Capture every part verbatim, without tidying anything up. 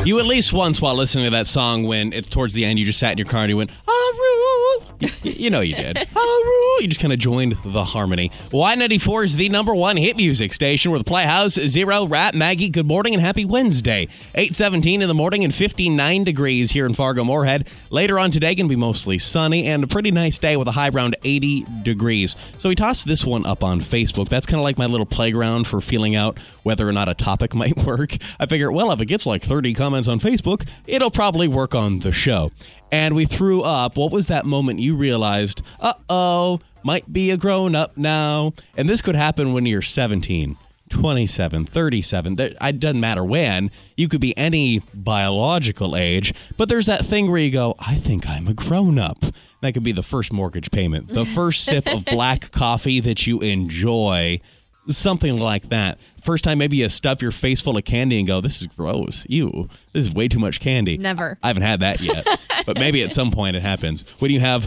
You at least once while listening to that song when it, towards the end you just sat in your car and you went, ah, you, you know you did. Ah, you just kind of joined the harmony. Y ninety-four is the number one hit music station with Playhouse, Zero, Rap, Maggie, good morning and happy Wednesday. eight seventeen in the morning and fifty-nine degrees here in Fargo-Moorhead. Later on today going to be mostly sunny and a pretty nice day with a high around eighty degrees. So we tossed this one up on Facebook. That's kind of like my little playground for feeling out whether or not a topic might work. I figure, well, if it gets like thirty comments on Facebook, it'll probably work on the show. And we threw up, what was that moment you realized, uh-oh, might be a grown-up now? And this could happen when you're seventeen, twenty-seven, thirty-seven. It doesn't matter when. You could be any biological age. But there's that thing where you go, I think I'm a grown-up. That could be the first mortgage payment, the first sip of black coffee that you enjoy. Something like that. First time maybe you stuff your face full of candy and go, this is gross. Ew, this is way too much candy. Never. I haven't had that yet. But maybe at some point it happens. When you have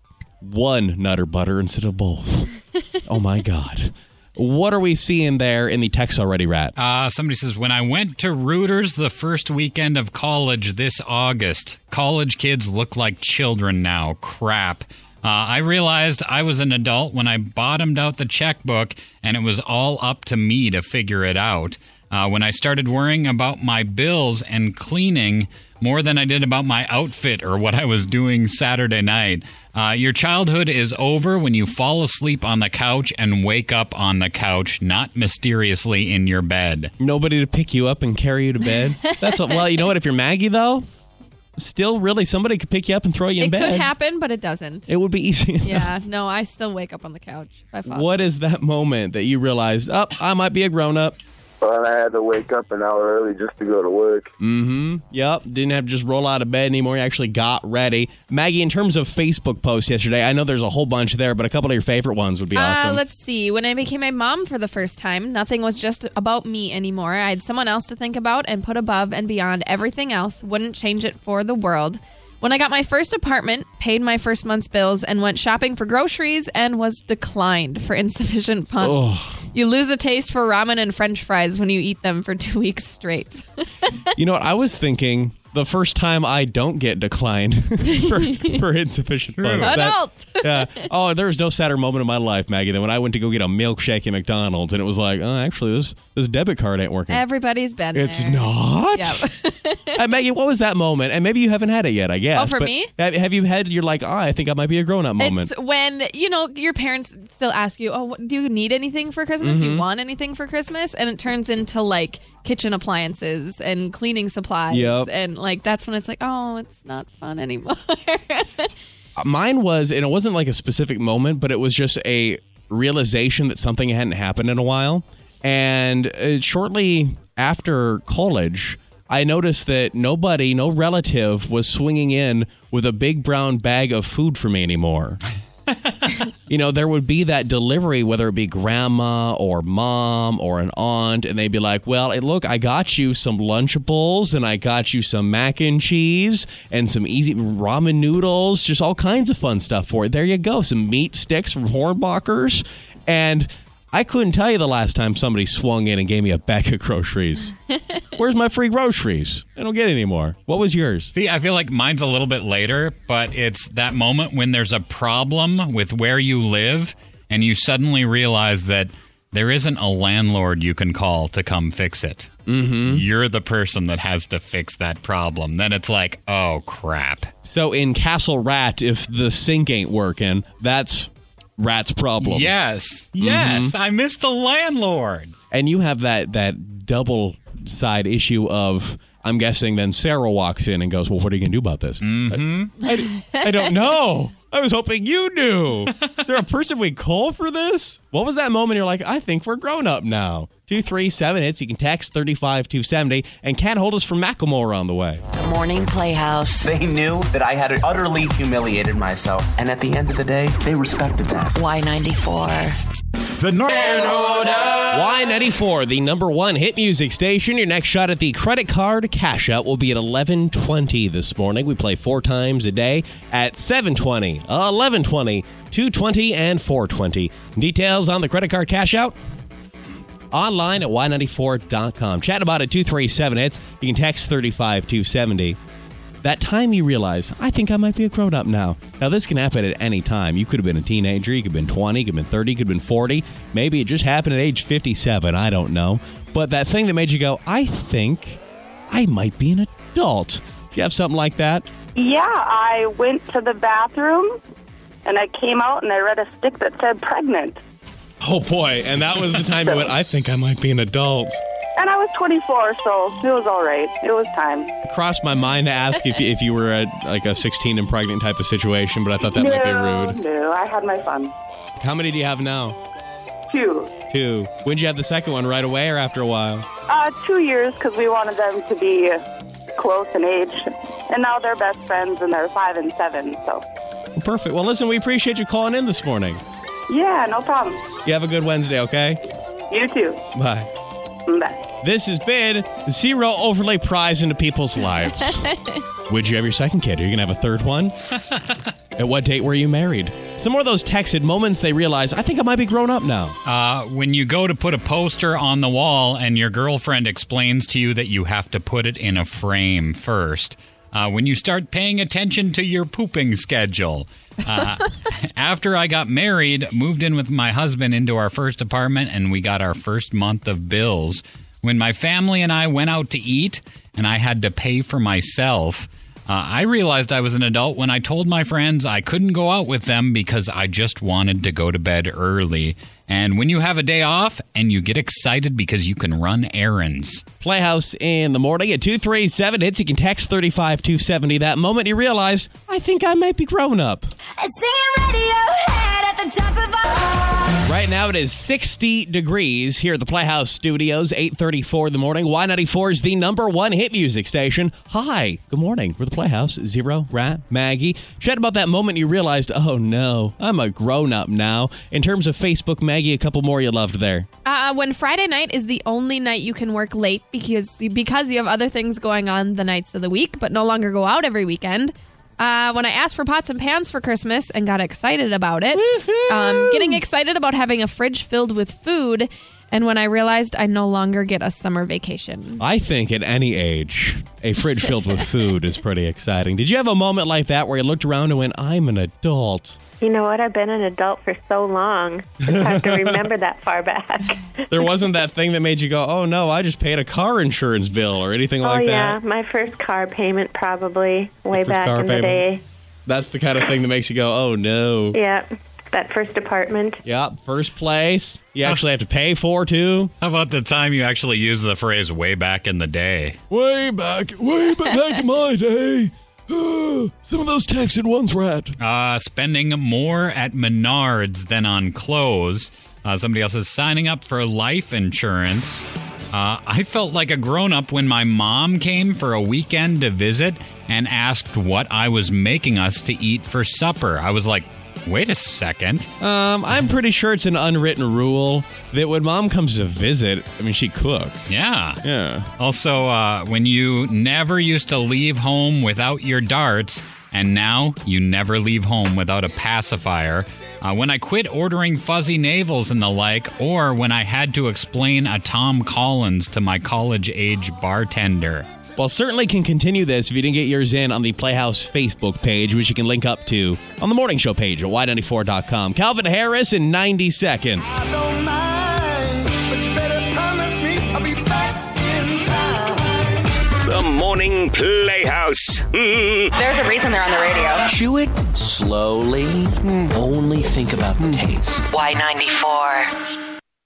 one Nutter Butter instead of both. Oh, my God. What are we seeing there in the text already, Rat? Uh, somebody says, when I went to Reuters the first weekend of college this August, college kids look like children now. Crap. Uh, I realized I was an adult when I bottomed out the checkbook, and it was all up to me to figure it out. Uh, when I started worrying about my bills and cleaning more than I did about my outfit or what I was doing Saturday night. Uh, your childhood is over when you fall asleep on the couch and wake up on the couch, not mysteriously in your bed. Nobody to pick you up and carry you to bed? That's a, well, you know what? If you're Maggie, though, still really somebody could pick you up and throw you in it bed. It could happen, but it doesn't. It would be easy enough. Yeah, no, I still wake up on the couch. If I fall What asleep. is that moment that you realize, oh, I might be a grown-up? Well, I had to wake up an hour early just to go to work. Mm-hmm. Yep. Didn't have to just roll out of bed anymore. You actually got ready. Maggie, in terms of Facebook posts yesterday, I know there's a whole bunch there, but a couple of your favorite ones would be awesome. Uh, let's see. When I became a mom for the first time, nothing was just about me anymore. I had someone else to think about and put above and beyond everything else. Wouldn't change it for the world. When I got my first apartment, paid my first month's bills, and went shopping for groceries and was declined for insufficient funds. Oh. You lose a taste for ramen and French fries when you eat them for two weeks straight. You know what? I was thinking the first time I don't get declined for, for insufficient funds. Adult! That, yeah. Oh, there was no sadder moment in my life, Maggie, than when I went to go get a milkshake at McDonald's, and it was like, oh, actually, this this debit card ain't working. Everybody's been It's there. not? Yep. uh, Maggie, what was that moment? And maybe you haven't had it yet, I guess. Oh, for but me? Have, have you had, you're like, oh, I think I might be a grown-up moment. It's when, you know, your parents still ask you, oh, what, do you need anything for Christmas? Mm-hmm. Do you want anything for Christmas? And it turns into, like, kitchen appliances and cleaning supplies. Yep. And, like, that's when it's like, oh, it's not fun anymore. Mine was, and it wasn't like a specific moment, but it was just a realization that something hadn't happened in a while. And uh, shortly after college, I noticed that nobody, no relative was swinging in with a big brown bag of food for me anymore. You know, there would be that delivery, whether it be grandma or mom or an aunt, and they'd be like, well, hey, look, I got you some Lunchables, and I got you some mac and cheese and some easy ramen noodles, just all kinds of fun stuff for it. There you go, some meat sticks from Hornbachers. And I couldn't tell you the last time somebody swung in and gave me a bag of groceries. Where's my free groceries? I don't get any more. What was yours? See, I feel like mine's a little bit later, but it's that moment when there's a problem with where you live and you suddenly realize that there isn't a landlord you can call to come fix it. Mm-hmm. You're the person that has to fix that problem. Then it's like, oh, crap. So in Castle Rat, if the sink ain't working, that's Rat's problem. Yes. Yes. Mm-hmm. I miss the landlord. And you have that, that double side issue of, I'm guessing then Sarah walks in and goes, well, what are you going to do about this? Mm-hmm. I, I, I don't know. I was hoping you knew. Is there a person we call for this? What was that moment you're like, I think we're grown up now? two three seven hits. You can text thirty-five two seventy. And Cat Hold us from Macklemore on the way. The Morning Playhouse. They knew that I had utterly humiliated myself. And at the end of the day, they respected that. Y ninety-four. The North. Y ninety-four, the number one hit music station. Your next shot at the credit card cash out will be at eleven twenty this morning. We play four times a day at seven twenty, eleven twenty, two twenty, and four twenty. Details on the credit card cash out online at Y ninety-four dot com. Chat about it, two three seven hits. You can text thirty-five two seventy. That time you realize, I think I might be a grown-up now. Now, this can happen at any time. You could have been a teenager, you could have been twenty, you could have been thirty, you could have been forty. Maybe it just happened at age fifty-seven, I don't know. But that thing that made you go, I think I might be an adult. Do you have something like that? Yeah, I went to the bathroom, and I came out, and I read a stick that said pregnant. Oh, boy. And that was the time you went, I think I might be an adult. And I was twenty-four, so it was all right. It was time. It crossed my mind to ask if, if you were a, like a sixteen and pregnant type of situation, but I thought that no, might be rude. No, I had my fun. How many do you have now? Two. Two. When did you have the second one, right away or after a while? Uh, two years, because we wanted them to be close in age. And now they're best friends, and they're five and seven, so. Well, perfect. Well, listen, we appreciate you calling in this morning. Yeah, no problem. You have a good Wednesday, okay? You too. Bye. Bye. This has been Zero Overlay Prize into people's lives. Would you have your second kid? Are you going to have a third one? At what date were you married? Some more of those texted moments they realize, I think I might be grown up now. Uh, when you go to put a poster on the wall and your girlfriend explains to you that you have to put it in a frame first. Uh, when you start paying attention to your pooping schedule. Uh, after I got married, moved in with my husband into our first apartment, and we got our first month of bills. When my family and I went out to eat and I had to pay for myself, uh, I realized I was an adult when I told my friends I couldn't go out with them because I just wanted to go to bed early. And when you have a day off and you get excited because you can run errands. Playhouse in the morning at two three seven hits. You can text thirty-five two seventy. That moment you realize, I think I might be grown up. Singing Radiohead at the top of our... Right now it is sixty degrees here at the Playhouse Studios, eight thirty-four in the morning. Y ninety-four is the number one hit music station. Hi, good morning. We're the Playhouse. Zero, Rat, Maggie. Chat about that moment you realized, oh no, I'm a grown-up now. In terms of Facebook, Maggie, a couple more you loved there. Uh, when Friday night is the only night you can work late because because you have other things going on the nights of the week, but no longer go out every weekend. Uh, when I asked for pots and pans for Christmas and got excited about it, um, getting excited about having a fridge filled with food, and when I realized I no longer get a summer vacation. I think at any age, a fridge filled with food is pretty exciting. Did you have a moment like that where you looked around and went, I'm an adult? You know what? I've been an adult for so long. It's hard to remember that far back. There wasn't that thing that made you go, oh, no, I just paid a car insurance bill or anything oh, like yeah. that? My first car payment probably way First back car in payment. the day. That's the kind of thing that makes you go, oh, no. Yeah, that first apartment. Yep, first place. You actually have to pay for, too. How about the time you actually use the phrase way back in the day? Way back, way back in my day. Some of those texted ones, Rat. Uh, spending more at Menards than on clothes. Uh, somebody else is signing up for life insurance. Uh, I felt like a grown-up when my mom came for a weekend to visit and asked what I was making us to eat for supper. I was like, wait a second. Um, I'm pretty sure it's an unwritten rule that when mom comes to visit, I mean, she cooks. Yeah. Yeah. Also, uh, when you never used to leave home without your darts, and now you never leave home without a pacifier. Uh, when I quit ordering fuzzy navels and the like, or when I had to explain a Tom Collins to my college-age bartender. Well, certainly can continue this if you didn't get yours in on the Playhouse Facebook page, which you can link up to on the morning show page at Y ninety-four dot com. Calvin Harris in ninety seconds. I don't mind, but you better promise me I'll be back in time. The Morning Playhouse. There's a reason they're on the radio. Chew it slowly. Only think about the taste. Y ninety-four.